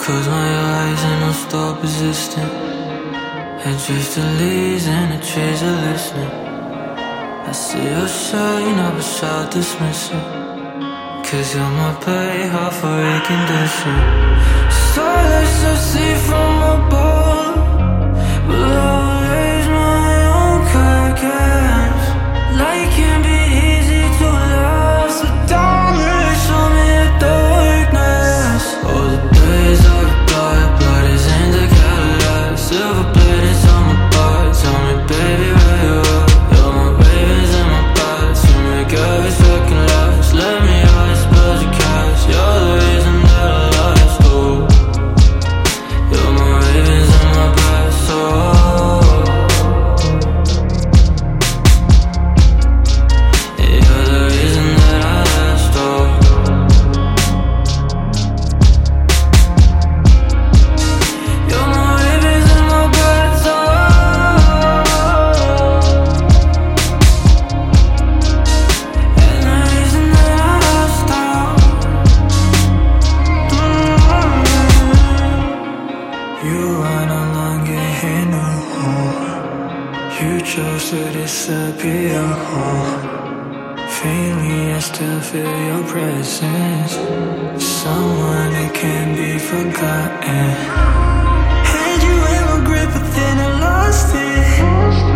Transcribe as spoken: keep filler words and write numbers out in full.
Close my eyes and I'll stop resisting. Adrift the leaves and the trees are listening. I see your shine, I wish I'd dismiss it. Cause you're my play, half a recondition. Starlights I see from above, but I'll raise my own carcass. Light can be easy to love, so don't show me a darkness. All the days of blood, blood is in the Cadillac. Silver bladed on my butt, tell me baby where you are. You're my ravens and my bats, you make every second last. Let me out, spills your cash, you're the reason that I last. Oh, you're my ravens and my bats, oh. You're the reason that I last, oh. You're my ravens and my bats, oh. And the reason that I last, oh. You are no longer here, no. You chose to disappear, oh. Faintly I still feel your presence. Someone that can't be forgotten. Had you in my grip but then I lost it.